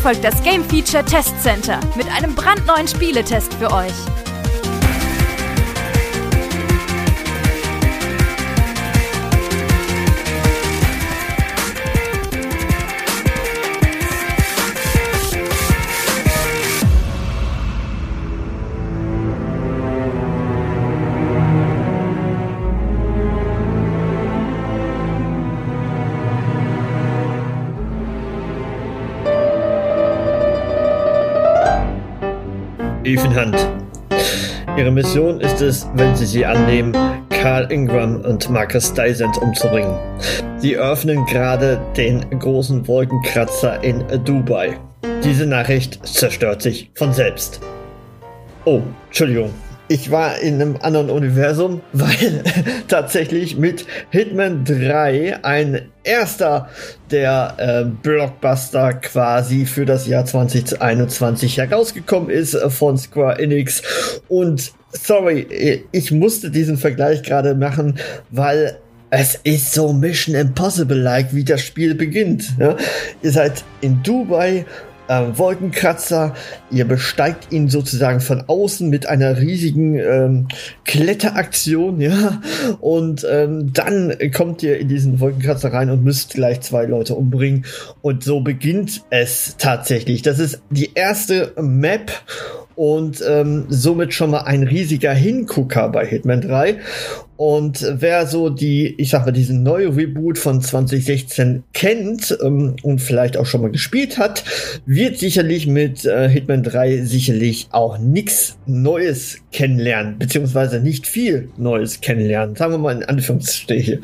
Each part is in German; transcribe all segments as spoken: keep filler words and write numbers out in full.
folgt das Game Feature Test Center mit einem brandneuen Spieletest für euch. Ethan Hunt. Ihre Mission ist es, wenn sie sie annehmen, Carl Ingram und Marcus Dysart umzubringen. Sie öffnen gerade den großen Wolkenkratzer in Dubai. Diese Nachricht zerstört sich von selbst. Oh, Entschuldigung. Ich war in einem anderen Universum, weil tatsächlich mit Hitman drei ein erster der äh, Blockbuster quasi für das Jahr zwanzig einundzwanzig herausgekommen ist äh, von Square Enix. Und sorry, ich musste diesen Vergleich gerade machen, weil es ist so Mission Impossible-like, wie das Spiel beginnt. Ja? Ihr seid in Dubai, Ähm, Wolkenkratzer, ihr besteigt ihn sozusagen von außen mit einer riesigen ähm, Kletteraktion, ja, und ähm, dann kommt ihr in diesen Wolkenkratzer rein und müsst gleich zwei Leute umbringen und so beginnt es tatsächlich. Das ist die erste Map und ähm, somit schon mal ein riesiger Hingucker bei Hitman drei. Und wer so die, ich sag mal, diesen neuen Reboot von zwanzig sechzehn kennt ähm, und vielleicht auch schon mal gespielt hat, wird sicherlich mit äh, Hitman drei sicherlich auch nichts Neues kennenlernen, beziehungsweise nicht viel Neues kennenlernen, sagen wir mal in Anführungsstriche.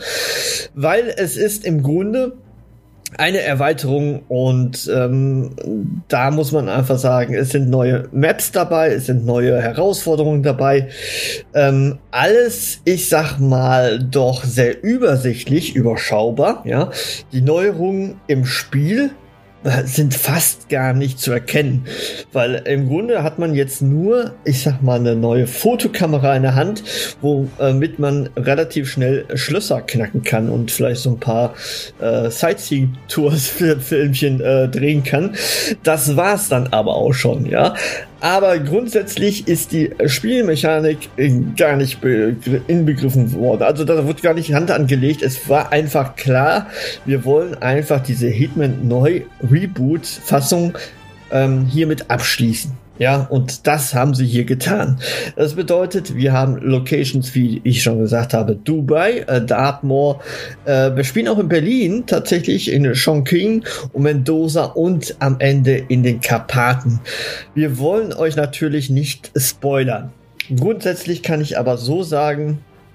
Weil es ist im Grunde eine Erweiterung und ähm, da muss man einfach sagen, es sind neue Maps dabei, es sind neue Herausforderungen dabei. Ähm, alles, ich sag mal, doch sehr übersichtlich, überschaubar. Ja, die Neuerungen im Spiel sind fast gar nicht zu erkennen, weil im Grunde hat man jetzt nur, ich sag mal, eine neue Fotokamera in der Hand, womit man relativ schnell Schlösser knacken kann und vielleicht so ein paar äh, Sightseeing-Tours für Filmchen äh, drehen kann. Das war's dann aber auch schon, ja. Aber grundsätzlich ist die Spielmechanik gar nicht be- inbegriffen worden. Also da wurde gar nicht Hand angelegt. Es war einfach klar, wir wollen einfach diese Hitman neu Reboot-Fassung ähm, hiermit abschließen. Ja, und das haben sie hier getan. Das bedeutet, wir haben Locations, wie ich schon gesagt habe, Dubai, äh, Dartmoor. Äh, wir spielen auch in Berlin, tatsächlich in Chongqing und Mendoza und am Ende in den Karpaten. Wir wollen euch natürlich nicht spoilern. Grundsätzlich kann ich aber so sagen,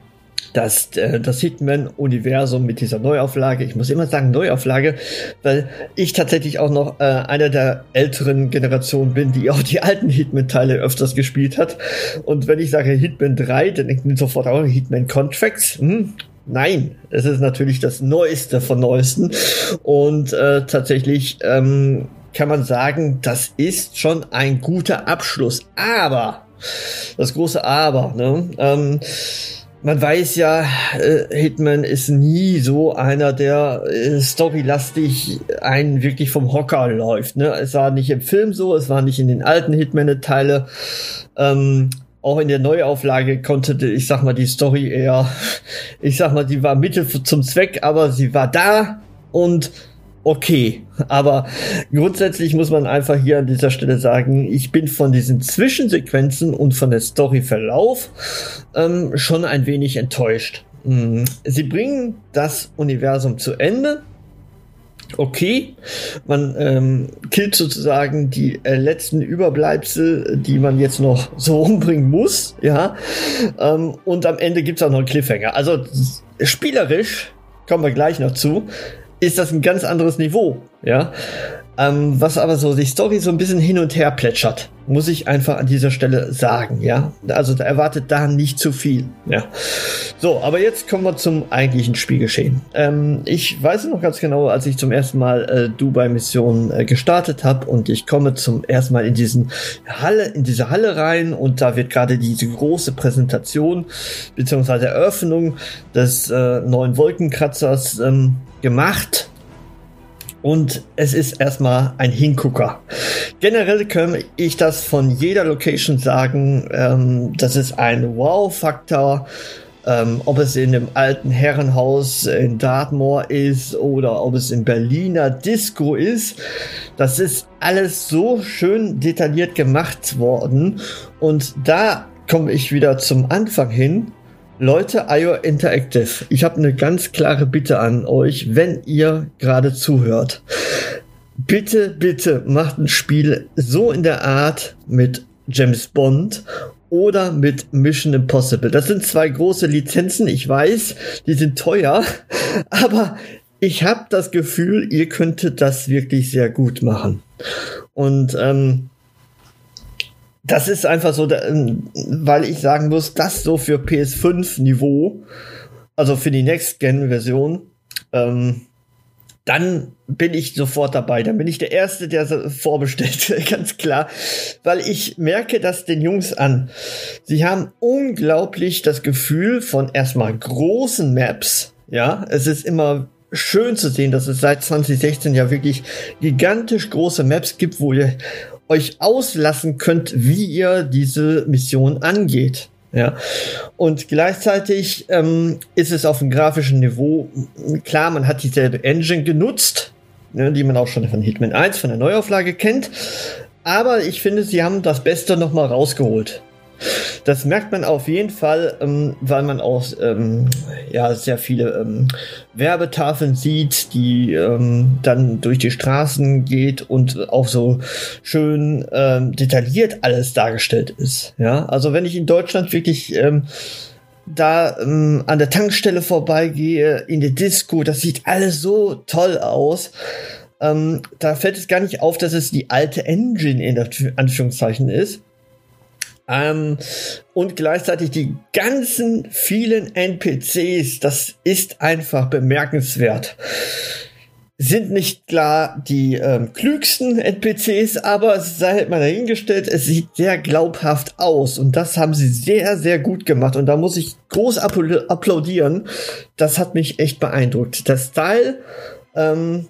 dass äh, das Hitman-Universum mit dieser Neuauflage, ich muss immer sagen Neuauflage, weil ich tatsächlich auch noch äh, einer der älteren Generationen bin, die auch die alten Hitman-Teile öfters gespielt hat. Und wenn ich sage Hitman drei, dann denkt man sofort auch Hitman Contracts. Hm? Nein, es ist natürlich das Neueste von Neuesten. Und äh, tatsächlich ähm, kann man sagen, das ist schon ein guter Abschluss. Aber, das große Aber, ne? Ähm, Man weiß ja, äh, Hitman ist nie so einer, der äh, storylastig einen wirklich vom Hocker läuft. Ne? Es war nicht im Film so, es war nicht in den alten Hitman-Teile. Ähm, auch in der Neuauflage konnte, ich sag mal, die Story eher, ich sag mal, die war Mittel zum Zweck, aber sie war da und okay, aber grundsätzlich muss man einfach hier an dieser Stelle sagen, ich bin von diesen Zwischensequenzen und von der Storyverlauf ähm, schon ein wenig enttäuscht. Mhm. Sie bringen das Universum zu Ende. Okay, man ähm, killt sozusagen die äh, letzten Überbleibsel, die man jetzt noch so umbringen muss, ja, ähm, und am Ende gibt's auch noch einen Cliffhanger. Also spielerisch, kommen wir gleich noch zu, ist das ein ganz anderes Niveau, ja. Ähm, was aber so die Story so ein bisschen hin und her plätschert, muss ich einfach an dieser Stelle sagen, ja. Also da erwartet da nicht zu viel, ja. So, aber jetzt kommen wir zum eigentlichen Spielgeschehen. Ähm, ich weiß noch ganz genau, als ich zum ersten Mal äh, Dubai-Mission äh, gestartet habe und ich komme zum ersten Mal in diesen Halle, in diese Halle rein und da wird gerade diese große Präsentation beziehungsweise Eröffnung des äh, neuen Wolkenkratzers ähm, gemacht. Und es ist erstmal ein Hingucker. Generell kann ich das von jeder Location sagen. Ähm, das ist ein Wow-Faktor. Ähm, ob es in dem alten Herrenhaus in Dartmoor ist oder ob es in Berliner Disco ist. Das ist alles so schön detailliert gemacht worden. Und da komme ich wieder zum Anfang hin. Leute, I O Interactive, ich habe eine ganz klare Bitte an euch, wenn ihr gerade zuhört. Bitte, bitte macht ein Spiel so in der Art mit James Bond oder mit Mission Impossible. Das sind zwei große Lizenzen, ich weiß, die sind teuer, aber ich habe das Gefühl, ihr könntet das wirklich sehr gut machen. Und ähm, das ist einfach so, weil ich sagen muss, das so für P S fünf Niveau, also für die Next-Gen-Version, ähm, dann bin ich sofort dabei. Dann bin ich der Erste, der vorbestellt, ganz klar. Weil ich merke das den Jungs an. Sie haben unglaublich das Gefühl von erstmal großen Maps. Ja, es ist immer schön zu sehen, dass es seit zwanzig sechzehn ja wirklich gigantisch große Maps gibt, wo ihr euch auslassen könnt, wie ihr diese Mission angeht. Ja, und gleichzeitig ähm, ist es auf dem grafischen Niveau, klar, man hat dieselbe Engine genutzt, ne, die man auch schon von Hitman eins, von der Neuauflage kennt, aber ich finde, sie haben das Beste nochmal rausgeholt. Das merkt man auf jeden Fall, ähm, weil man auch ähm, ja, sehr viele ähm, Werbetafeln sieht, die ähm, dann durch die Straßen geht und auch so schön ähm, detailliert alles dargestellt ist. Ja, also wenn ich in Deutschland wirklich ähm, da ähm, an der Tankstelle vorbeigehe, in der Disco, das sieht alles so toll aus. Ähm, da fällt es gar nicht auf, dass es die alte Engine in der Anführungszeichen ist. Ähm, und gleichzeitig die ganzen vielen N P Cs, das ist einfach bemerkenswert. Sind nicht klar die ähm, klügsten N P Cs, aber es sei halt mal dahingestellt, es sieht sehr glaubhaft aus und das haben sie sehr, sehr gut gemacht und da muss ich groß appl- applaudieren. Das hat mich echt beeindruckt. Der Style, ähm,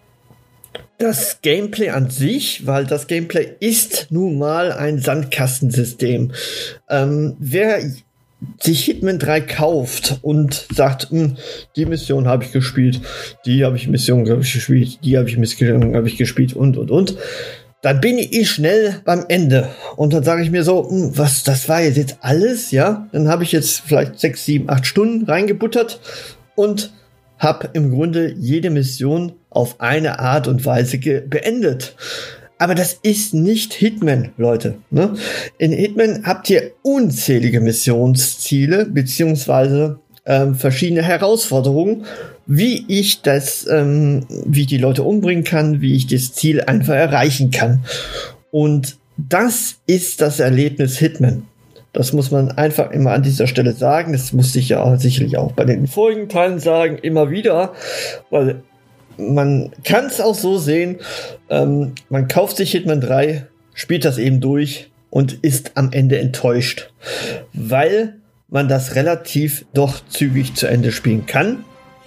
das Gameplay an sich, weil das Gameplay ist nun mal ein Sandkastensystem. Ähm, wer sich Hitman drei kauft und sagt, die Mission habe ich gespielt, die habe ich Mission hab ich gespielt, die habe ich Mission habe ich gespielt und und und, dann bin ich schnell beim Ende und dann sage ich mir so, was, das war jetzt, jetzt alles, ja? Dann habe ich jetzt vielleicht sechs, sieben, acht Stunden reingebuttert und habe im Grunde jede Mission auf eine Art und Weise ge- beendet. Aber das ist nicht Hitman, Leute. Ne? In Hitman habt ihr unzählige Missionsziele beziehungsweise ähm, verschiedene Herausforderungen, wie ich das, ähm, wie ich die Leute umbringen kann, wie ich das Ziel einfach erreichen kann. Und das ist das Erlebnis Hitman. Das muss man einfach immer an dieser Stelle sagen. Das musste ich ja sicherlich auch bei den vorigen Teilen sagen, immer wieder, weil man kann es auch so sehen, ähm, man kauft sich Hitman drei, spielt das eben durch und ist am Ende enttäuscht, weil man das relativ doch zügig zu Ende spielen kann.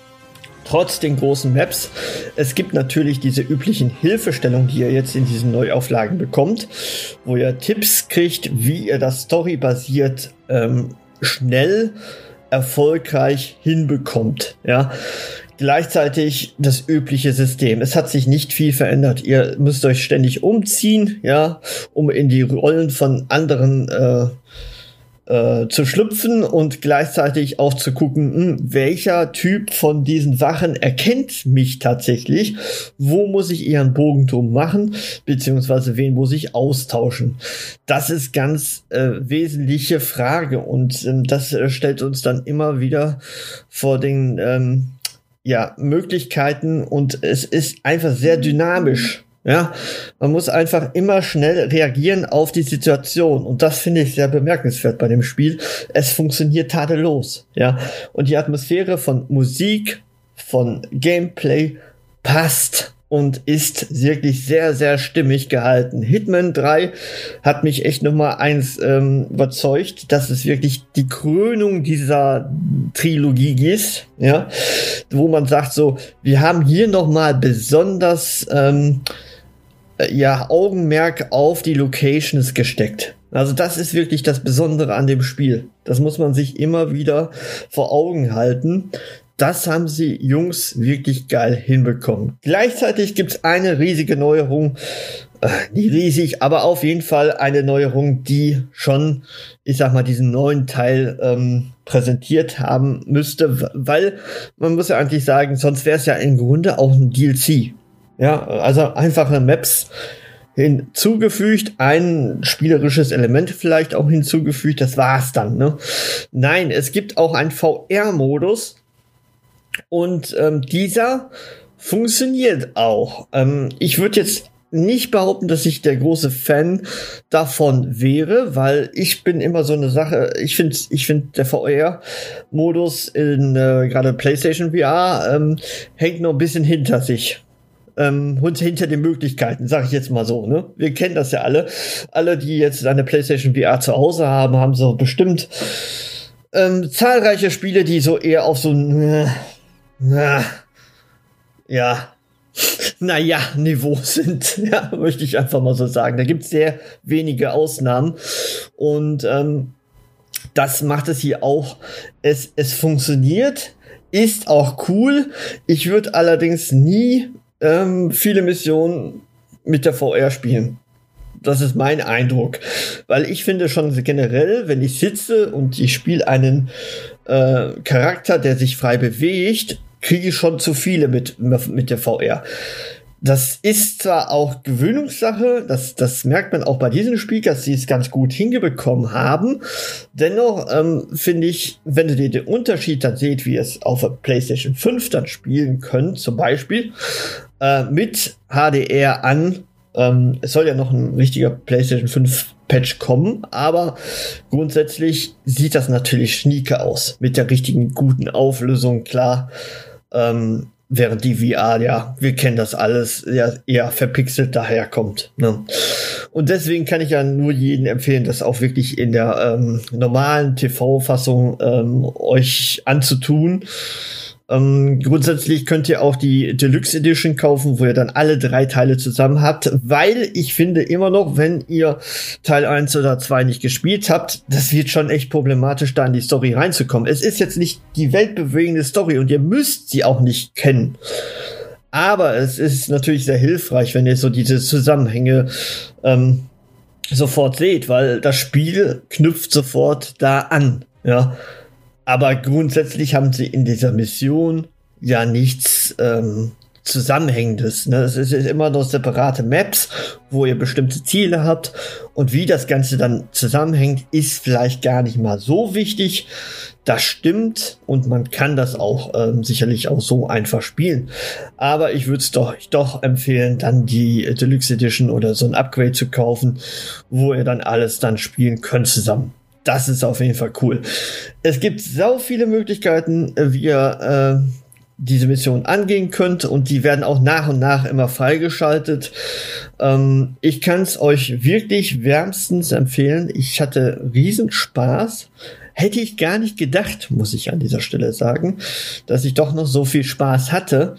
Trotz den großen Maps. Es gibt natürlich diese üblichen Hilfestellungen, die ihr jetzt in diesen Neuauflagen bekommt, wo ihr Tipps kriegt, wie ihr das storybasiert ähm, schnell, erfolgreich hinbekommt. Ja. Gleichzeitig das übliche System. Es hat sich nicht viel verändert. Ihr müsst euch ständig umziehen, ja, um in die Rollen von anderen äh, äh, zu schlüpfen und gleichzeitig auch zu gucken, mh, welcher Typ von diesen Wachen erkennt mich tatsächlich, wo muss ich eher einen Bogen drum machen, beziehungsweise wen muss ich austauschen. Das ist ganz äh, wesentliche Frage und ähm, das äh, stellt uns dann immer wieder vor den ähm, ja, Möglichkeiten und es ist einfach sehr dynamisch. Ja, man muss einfach immer schnell reagieren auf die Situation und das finde ich sehr bemerkenswert bei dem Spiel. Es funktioniert tadellos, ja, und die Atmosphäre von Musik, von Gameplay passt und ist wirklich sehr, sehr stimmig gehalten. Hitman drei hat mich echt Nummer eins ähm, überzeugt, dass es wirklich die Krönung dieser Trilogie ist, ja, wo man sagt so, wir haben hier nochmal besonders ähm, ja, Augenmerk auf die Locations gesteckt. Also das ist wirklich das Besondere an dem Spiel. Das muss man sich immer wieder vor Augen halten. Das haben sie Jungs wirklich geil hinbekommen. Gleichzeitig gibt's eine riesige Neuerung, äh, nicht riesig, aber auf jeden Fall eine Neuerung, die schon, ich sag mal, diesen neuen Teil ähm, präsentiert haben müsste, weil man muss ja eigentlich sagen, sonst wäre es ja im Grunde auch ein D L C. Ja, also einfache Maps hinzugefügt, ein spielerisches Element vielleicht auch hinzugefügt, das war's dann, ne? Nein, es gibt auch einen V R-Modus, und ähm, dieser funktioniert auch. Ähm, ich würde jetzt nicht behaupten, dass ich der große Fan davon wäre, weil ich bin immer so eine Sache, ich finde ich finde der V R-Modus in äh, gerade PlayStation V R ähm, hängt noch ein bisschen hinter sich. Ähm, hinter den Möglichkeiten, sag ich jetzt mal so, ne? Wir kennen das ja alle. Alle, die jetzt eine PlayStation V R zu Hause haben, haben so bestimmt ähm, zahlreiche Spiele, die so eher auf so ein Na, ja, naja, Niveau sind, ja, möchte ich einfach mal so sagen. Da gibt es sehr wenige Ausnahmen und ähm, das macht es hier auch. Es, es funktioniert, ist auch cool. Ich würde allerdings nie ähm, viele Missionen mit der V R spielen. Das ist mein Eindruck, weil ich finde schon generell, wenn ich sitze und ich spiele einen äh, Charakter, der sich frei bewegt, kriege ich schon zu viele mit, mit der V R. Das ist zwar auch Gewöhnungssache, das, das merkt man auch bei diesem Spiel, dass sie es ganz gut hingebekommen haben. Dennoch ähm, finde ich, wenn ihr den Unterschied dann seht, wie ihr es auf der PlayStation fünf dann spielen könnt, zum Beispiel äh, mit H D R an, ähm, es soll ja noch ein richtiger PlayStation fünf Patch kommen, aber grundsätzlich sieht das natürlich schnieke aus, mit der richtigen guten Auflösung, klar. Ähm, während die V R, ja, wir kennen das alles, ja, eher verpixelt daherkommt. Ne? Und deswegen kann ich ja nur jedem empfehlen, das auch wirklich in der ähm, normalen T V-Fassung ähm, euch anzutun. Ähm, grundsätzlich könnt ihr auch die Deluxe Edition kaufen, wo ihr dann alle drei Teile zusammen habt, weil ich finde immer noch, wenn ihr Teil eins oder zwei nicht gespielt habt, das wird schon echt problematisch, da in die Story reinzukommen. Es ist jetzt nicht die weltbewegende Story und ihr müsst sie auch nicht kennen. Aber es ist natürlich sehr hilfreich, wenn ihr so diese Zusammenhänge ähm, sofort seht, weil das Spiel knüpft sofort da an, ja. Aber grundsätzlich haben sie in dieser Mission ja nichts ähm, Zusammenhängendes. Ne? Es ist immer noch separate Maps, wo ihr bestimmte Ziele habt. Und wie das Ganze dann zusammenhängt, ist vielleicht gar nicht mal so wichtig. Das stimmt und man kann das auch ähm, sicherlich auch so einfach spielen. Aber ich würde es doch, doch empfehlen, dann die Deluxe Edition oder so ein Upgrade zu kaufen, wo ihr dann alles dann spielen könnt zusammen. Das ist auf jeden Fall cool. Es gibt sau viele Möglichkeiten, wie ihr äh, diese Mission angehen könnt und die werden auch nach und nach immer freigeschaltet. Ähm, ich kann es euch wirklich wärmstens empfehlen. Ich hatte riesen Spaß. Hätte ich gar nicht gedacht, muss ich an dieser Stelle sagen, dass ich doch noch so viel Spaß hatte.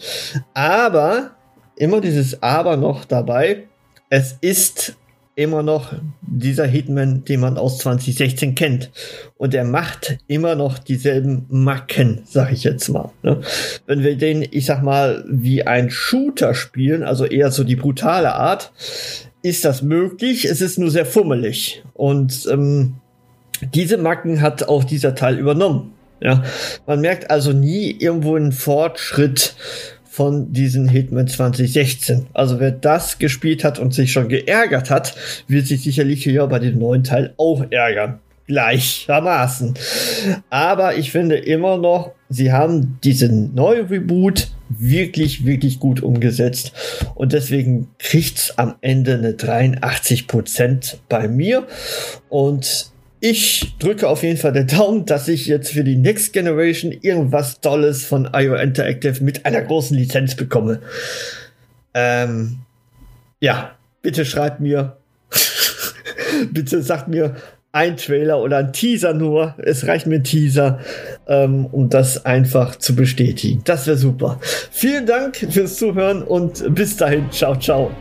Aber, immer dieses Aber noch dabei, es ist immer noch dieser Hitman, den man aus zwanzig sechzehn kennt. Und er macht immer noch dieselben Macken, sag ich jetzt mal. Ne? Wenn wir den, ich sag mal, wie ein Shooter spielen, also eher so die brutale Art, ist das möglich. Es ist nur sehr fummelig. Und ähm, diese Macken hat auch dieser Teil übernommen. Ja? Man merkt also nie irgendwo einen Fortschritt von diesen Hitman zwanzig sechzehn. Also wer das gespielt hat und sich schon geärgert hat, wird sich sicherlich hier bei dem neuen Teil auch ärgern. Gleichermaßen. Aber ich finde immer noch, sie haben diesen neuen Reboot wirklich, wirklich gut umgesetzt. Und deswegen kriegt's am Ende eine dreiundachtzig Prozent bei mir. Und ich drücke auf jeden Fall den Daumen, dass ich jetzt für die Next Generation irgendwas Tolles von I O Interactive mit einer großen Lizenz bekomme. Ähm, ja, bitte schreibt mir, bitte sagt mir ein Trailer oder ein Teaser nur. Es reicht mir ein Teaser, ähm, um das einfach zu bestätigen. Das wäre super. Vielen Dank fürs Zuhören und bis dahin. Ciao, ciao.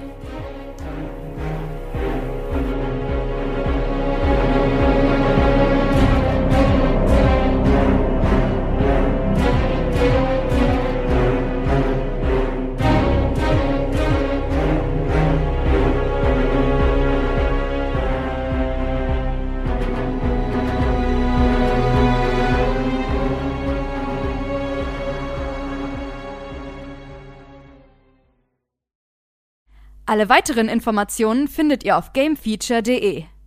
Alle weiteren Informationen findet ihr auf gamefeature punkt de.